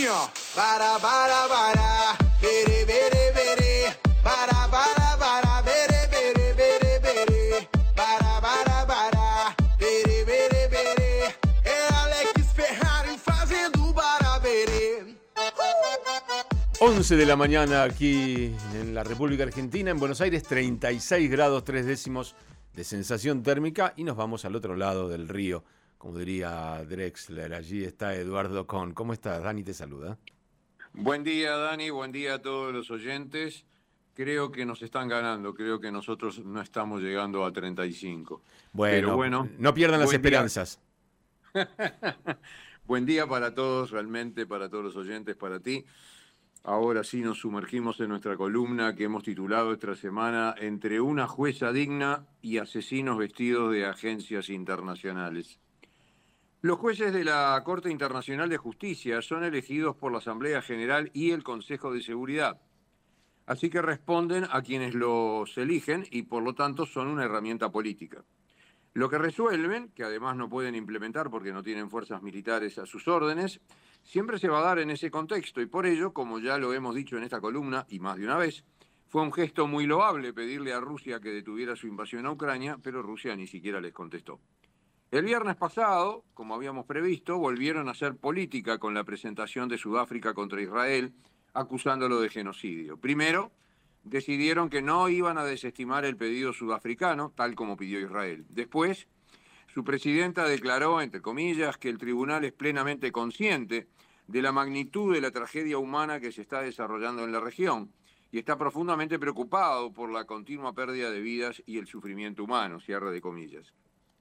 assim, ó. Para, bere, bere, bere. Para, bere, bere, bere, bere. Para, bere, bere, bere. É Alex Ferrari fazendo barabere. 11 de la mañana aquí en la República Argentina, en Buenos Aires, 36 grados 3 décimos de sensación térmica y nos vamos al otro lado del río, como diría Drexler. Allí está Eduardo Con. ¿Cómo estás? Dani te saluda. Buen día, Dani, buen día a todos los oyentes. Creo que nos están ganando, creo que nosotros no estamos llegando a 35. Bueno, Pero no pierdan las buen día. esperanzas. Buen día para todos, realmente, para todos los oyentes, para ti. Ahora sí nos sumergimos en nuestra columna que hemos titulado esta semana Entre una jueza digna y asesinos vestidos de agencias internacionales. Los jueces de la Corte Internacional de Justicia son elegidos por la Asamblea General y el Consejo de Seguridad. Así que responden a quienes los eligen y por lo tanto son una herramienta política. Lo que resuelven, que además no pueden implementar porque no tienen fuerzas militares a sus órdenes, siempre se va a dar en ese contexto y por ello, como ya lo hemos dicho en esta columna y más de una vez, fue un gesto muy loable pedirle a Rusia que detuviera su invasión a Ucrania, pero Rusia ni siquiera les contestó. El viernes pasado, como habíamos previsto, volvieron a hacer política con la presentación de Sudáfrica contra Israel, acusándolo de genocidio. Primero, decidieron que no iban a desestimar el pedido sudafricano, tal como pidió Israel. Después, su presidenta declaró, entre comillas, que el tribunal es plenamente consciente de la magnitud de la tragedia humana que se está desarrollando en la región y está profundamente preocupado por la continua pérdida de vidas y el sufrimiento humano, cierre de comillas.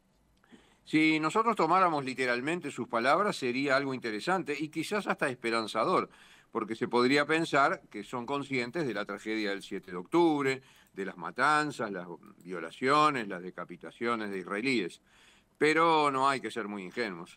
Si nosotros tomáramos literalmente sus palabras, sería algo interesante y quizás hasta esperanzador, porque se podría pensar que son conscientes de la tragedia del 7 de octubre, de las matanzas, las violaciones, las decapitaciones de israelíes. Pero no hay que ser muy ingenuos.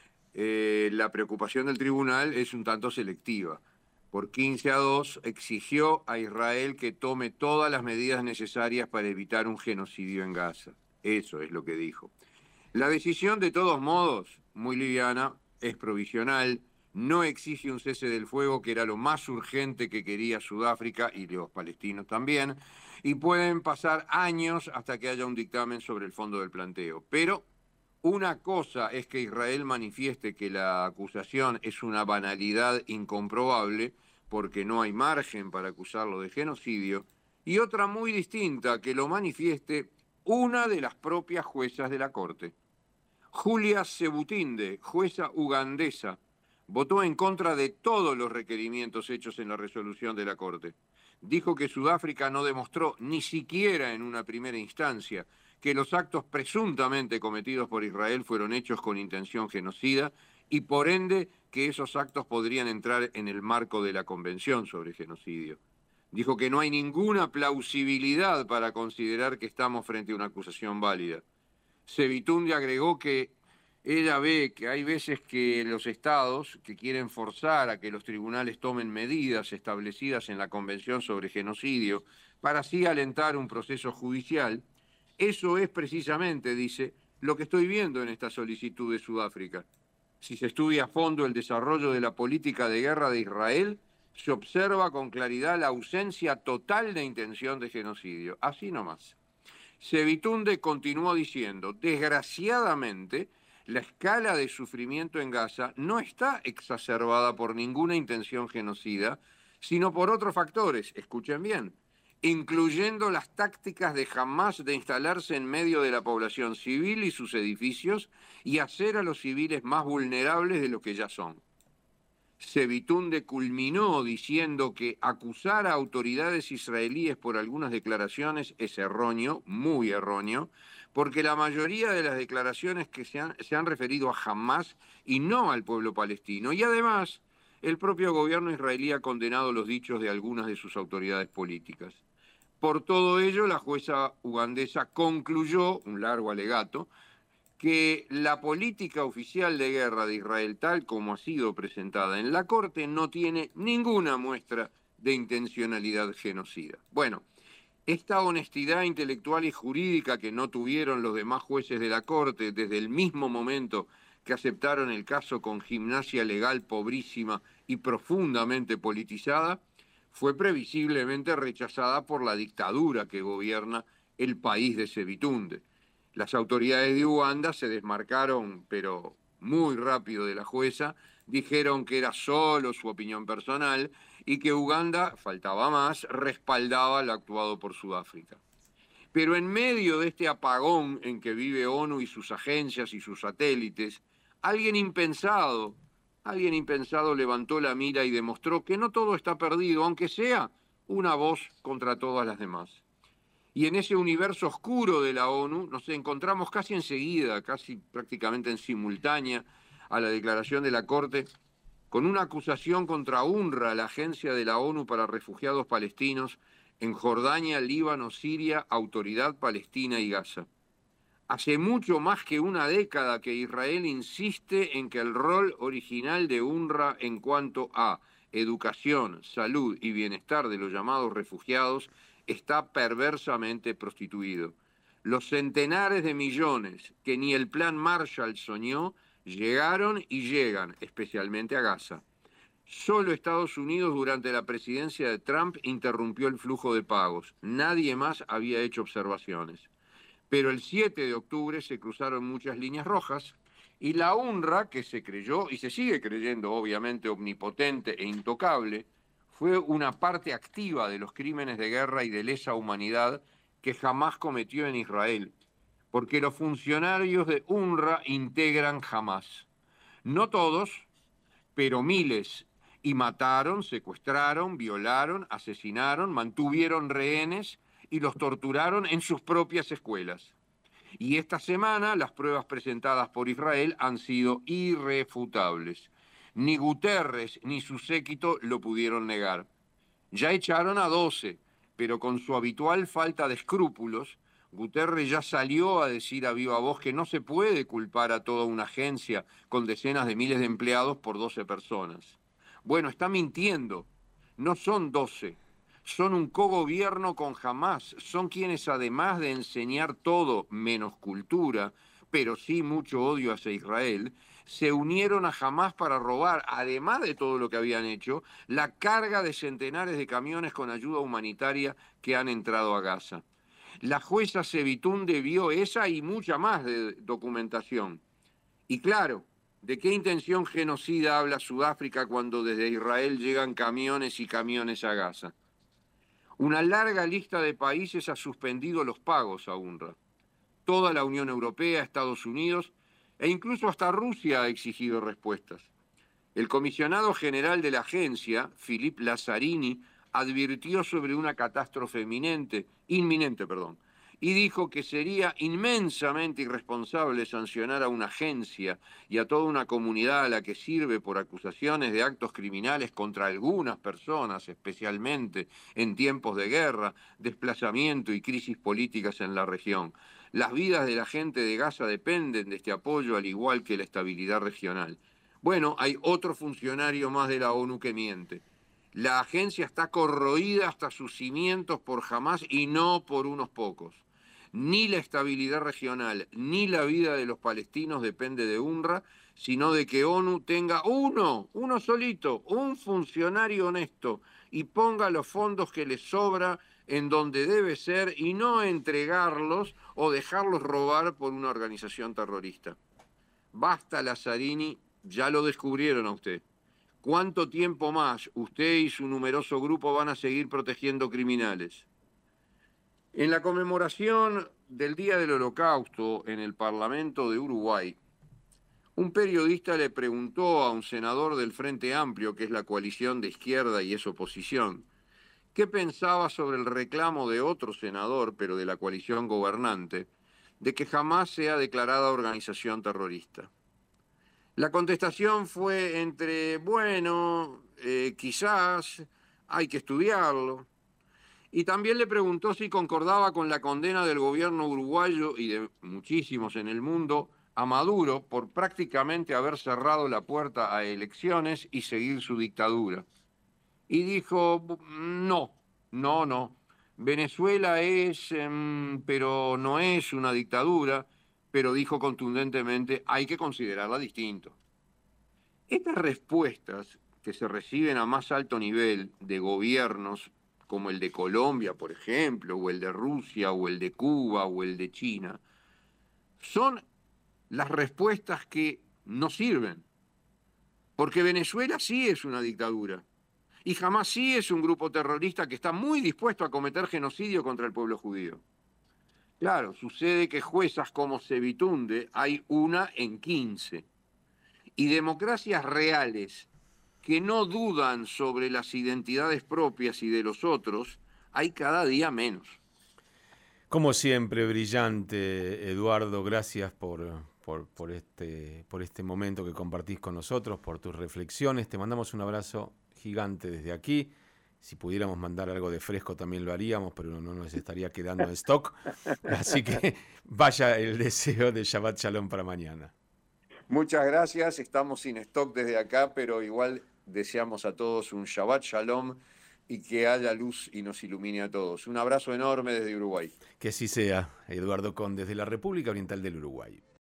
La preocupación del tribunal es un tanto selectiva. Por 15-2 exigió a Israel que tome todas las medidas necesarias para evitar un genocidio en Gaza. Eso es lo que dijo. La decisión, de todos modos, muy liviana, es provisional, no exige un cese del fuego, que era lo más urgente que quería Sudáfrica y los palestinos también, y pueden pasar años hasta que haya un dictamen sobre el fondo del planteo. Pero una cosa es que Israel manifieste que la acusación es una banalidad incomprobable, porque no hay margen para acusarlo de genocidio, y otra muy distinta, que lo manifieste una de las propias juezas de la Corte. Julia Sebutinde, jueza ugandesa, votó en contra de todos los requerimientos hechos en la resolución de la Corte. Dijo que Sudáfrica no demostró, ni siquiera en una primera instancia, que los actos presuntamente cometidos por Israel fueron hechos con intención genocida y por ende que esos actos podrían entrar en el marco de la Convención sobre Genocidio. Dijo que no hay ninguna plausibilidad para considerar que estamos frente a una acusación válida. Sebutinde agregó que ella ve que hay veces que los estados que quieren forzar a que los tribunales tomen medidas establecidas en la Convención sobre Genocidio para así alentar un proceso judicial. Eso es precisamente, dice, lo que estoy viendo en esta solicitud de Sudáfrica. Si se estudia a fondo el desarrollo de la política de guerra de Israel, se observa con claridad la ausencia total de intención de genocidio. Así nomás. Sebutinde continuó diciendo, desgraciadamente, la escala de sufrimiento en Gaza no está exacerbada por ninguna intención genocida, sino por otros factores, escuchen bien, incluyendo las tácticas de Hamás de instalarse en medio de la población civil y sus edificios y hacer a los civiles más vulnerables de lo que ya son. Sebutinde culminó diciendo que acusar a autoridades israelíes por algunas declaraciones es erróneo, muy erróneo, porque la mayoría de las declaraciones que se han referido a Hamás y no al pueblo palestino. Y además, el propio gobierno israelí ha condenado los dichos de algunas de sus autoridades políticas. Por todo ello, la jueza ugandesa concluyó, un largo alegato, que la política oficial de guerra de Israel, tal como ha sido presentada en la Corte, no tiene ninguna muestra de intencionalidad genocida. Bueno, esta honestidad intelectual y jurídica que no tuvieron los demás jueces de la Corte desde el mismo momento que aceptaron el caso con gimnasia legal pobrísima y profundamente politizada, fue previsiblemente rechazada por la dictadura que gobierna el país de Sebitunde. Las autoridades de Uganda se desmarcaron, pero muy rápido, de la jueza, dijeron que era solo su opinión personal y que Uganda, faltaba más, respaldaba lo actuado por Sudáfrica. Pero en medio de este apagón en que vive ONU y sus agencias y sus satélites, alguien impensado levantó la mira y demostró que no todo está perdido, aunque sea una voz contra todas las demás. Y en ese universo oscuro de la ONU nos encontramos casi enseguida, casi prácticamente en simultánea a la declaración de la Corte, con una acusación contra UNRWA, la agencia de la ONU para refugiados palestinos, en Jordania, Líbano, Siria, Autoridad Palestina y Gaza. Hace mucho más que una década que Israel insiste en que el rol original de UNRWA en cuanto a educación, salud y bienestar de los llamados refugiados está perversamente prostituido. Los centenares de millones que ni el Plan Marshall soñó llegaron y llegan, especialmente a Gaza. Solo Estados Unidos durante la presidencia de Trump interrumpió el flujo de pagos. Nadie más había hecho observaciones. Pero el 7 de octubre se cruzaron muchas líneas rojas y la UNRWA, que se creyó y se sigue creyendo obviamente omnipotente e intocable, fue una parte activa de los crímenes de guerra y de lesa humanidad que jamás cometió en Israel, porque los funcionarios de UNRWA integran Hamás. No todos, pero miles. Y mataron, secuestraron, violaron, asesinaron, mantuvieron rehenes y los torturaron en sus propias escuelas. Y esta semana las pruebas presentadas por Israel han sido irrefutables. Ni Guterres ni su séquito lo pudieron negar. Ya echaron a 12, pero con su habitual falta de escrúpulos, Guterres ya salió a decir a viva voz que no se puede culpar a toda una agencia con decenas de miles de empleados por 12 personas. Bueno, está mintiendo. No son 12. Son un cogobierno con Hamás. Son quienes, además de enseñar todo menos cultura, pero sí mucho odio hacia Israel, se unieron a Hamás para robar, además de todo lo que habían hecho, la carga de centenares de camiones con ayuda humanitaria que han entrado a Gaza. La jueza Sebitunde vio esa y mucha más de documentación. Y claro, ¿de qué intención genocida habla Sudáfrica cuando desde Israel llegan camiones y camiones a Gaza? Una larga lista de países ha suspendido los pagos a UNRWA. Toda la Unión Europea, Estados Unidos e incluso hasta Rusia ha exigido respuestas. El comisionado general de la agencia, Philippe Lazzarini, advirtió sobre una catástrofe inminente, y dijo que sería inmensamente irresponsable sancionar a una agencia y a toda una comunidad a la que sirve por acusaciones de actos criminales contra algunas personas, especialmente en tiempos de guerra, desplazamiento y crisis políticas en la región. Las vidas de la gente de Gaza dependen de este apoyo, al igual que la estabilidad regional. Bueno, hay otro funcionario más de la ONU que miente. La agencia está corroída hasta sus cimientos por Hamás y no por unos pocos. Ni la estabilidad regional ni la vida de los palestinos depende de UNRWA, sino de que ONU tenga uno solito, un funcionario honesto y ponga los fondos que le sobra en donde debe ser y no entregarlos o dejarlos robar por una organización terrorista. Basta, Lazzarini, ya lo descubrieron a usted. ¿Cuánto tiempo más usted y su numeroso grupo van a seguir protegiendo criminales? En la conmemoración del Día del Holocausto en el Parlamento de Uruguay, un periodista le preguntó a un senador del Frente Amplio, que es la coalición de izquierda y es oposición, qué pensaba sobre el reclamo de otro senador, pero de la coalición gobernante, de que jamás sea declarada organización terrorista. La contestación fue entre, bueno, quizás, hay que estudiarlo. Y también le preguntó si concordaba con la condena del gobierno uruguayo y de muchísimos en el mundo a Maduro por prácticamente haber cerrado la puerta a elecciones y seguir su dictadura. Y dijo, no. Venezuela es, pero no es una dictadura, pero dijo contundentemente, hay que considerarla distinto. Estas respuestas que se reciben a más alto nivel de gobiernos como el de Colombia, por ejemplo, o el de Rusia, o el de Cuba, o el de China, son las respuestas que no sirven. Porque Venezuela sí es una dictadura. Y Hamás sí es un grupo terrorista que está muy dispuesto a cometer genocidio contra el pueblo judío. Claro, sucede que juezas como Sevitunde hay una en 15. Y democracias reales que no dudan sobre las identidades propias y de los otros, hay cada día menos. Como siempre, brillante, Eduardo, gracias por este momento que compartís con nosotros, por tus reflexiones. Te mandamos un abrazo gigante desde aquí. Si pudiéramos mandar algo de fresco también lo haríamos, pero no nos estaría quedando en stock. Así que vaya el deseo de Shabbat Shalom para mañana. Muchas gracias, estamos sin stock desde acá, pero igual deseamos a todos un Shabbat Shalom y que haya luz y nos ilumine a todos. Un abrazo enorme desde Uruguay. Que así sea, Eduardo Con, desde la República Oriental del Uruguay.